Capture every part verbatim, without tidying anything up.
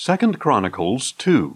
Second Chronicles two.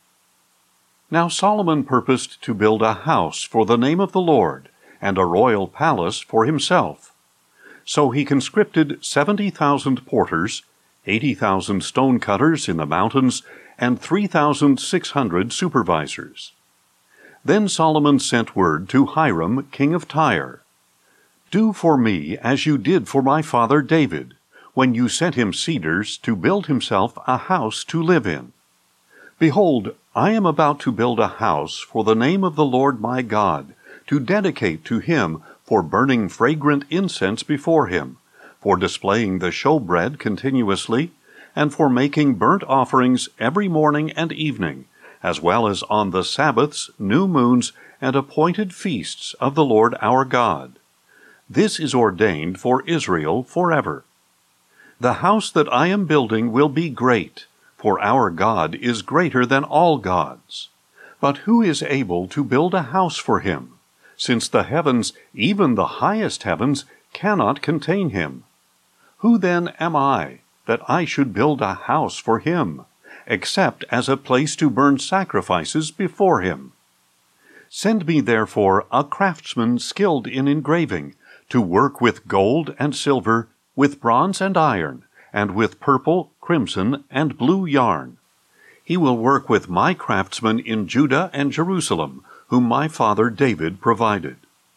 Now Solomon purposed to build a house for the name of the Lord, and a royal palace for himself. So he conscripted seventy thousand porters, eighty thousand stone cutters in the mountains, and three thousand six hundred supervisors. Then Solomon sent word to Hiram, king of Tyre, "Do for me as you did for my father David, when you sent him cedars to build himself a house to live in. Behold, I am about to build a house for the name of the Lord my God, to dedicate to him for burning fragrant incense before him, for displaying the showbread continuously, and for making burnt offerings every morning and evening, as well as on the Sabbaths, new moons, and appointed feasts of the Lord our God. This is ordained for Israel forever. The house that I am building will be great, for our God is greater than all gods. But who is able to build a house for him, since the heavens, even the highest heavens, cannot contain him? Who then am I, that I should build a house for him, except as a place to burn sacrifices before him? Send me therefore a craftsman skilled in engraving, to work with gold and silver, with bronze and iron, and with purple, crimson, and blue yarn. He will work with my craftsmen in Judah and Jerusalem, whom my father David provided.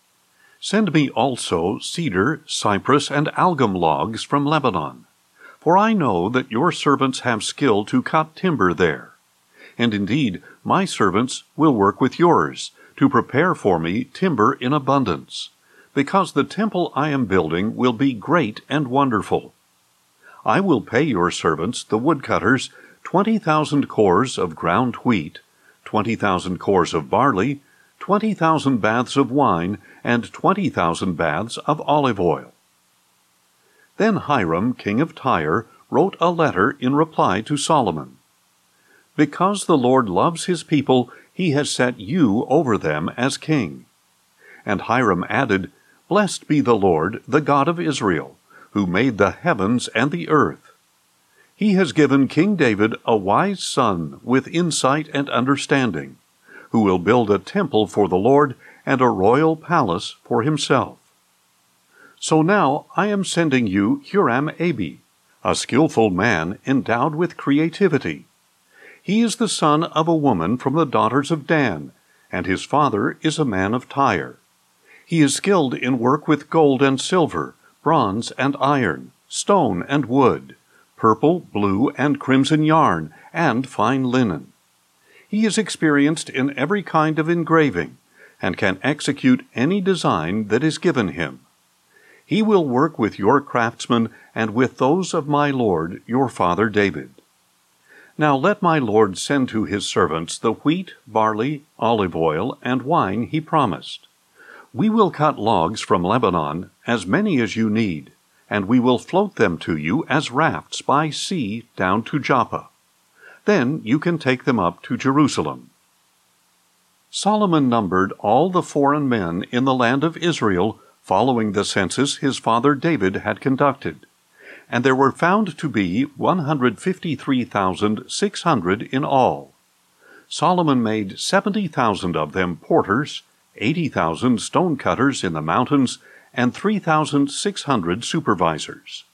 Send me also cedar, cypress, and algum logs from Lebanon, for I know that your servants have skill to cut timber there. And indeed, my servants will work with yours, to prepare for me timber in abundance, because the temple I am building will be great and wonderful. I will pay your servants, the woodcutters, twenty thousand cores of ground wheat, twenty thousand cores of barley, twenty thousand baths of wine, and twenty thousand baths of olive oil." Then Hiram, king of Tyre, wrote a letter in reply to Solomon. "Because the Lord loves his people, he has set you over them as king." And Hiram added, "Blessed be the Lord, the God of Israel, who made the heavens and the earth. He has given King David a wise son with insight and understanding, who will build a temple for the Lord and a royal palace for himself. So now I am sending you Huram-Abi, a skillful man endowed with creativity. He is the son of a woman from the daughters of Dan, and his father is a man of Tyre. He is skilled in work with gold and silver, bronze and iron, stone and wood, purple, blue, and crimson yarn, and fine linen. He is experienced in every kind of engraving, and can execute any design that is given him. He will work with your craftsmen and with those of my lord, your father David. Now let my lord send to his servants the wheat, barley, olive oil, and wine he promised. We will cut logs from Lebanon, as many as you need, and we will float them to you as rafts by sea down to Joppa. Then you can take them up to Jerusalem." Solomon numbered all the foreign men in the land of Israel, following the census his father David had conducted, and there were found to be one hundred fifty-three thousand six hundred in all. Solomon made seventy thousand of them porters, eighty thousand stone cutters in the mountains, and three thousand six hundred supervisors.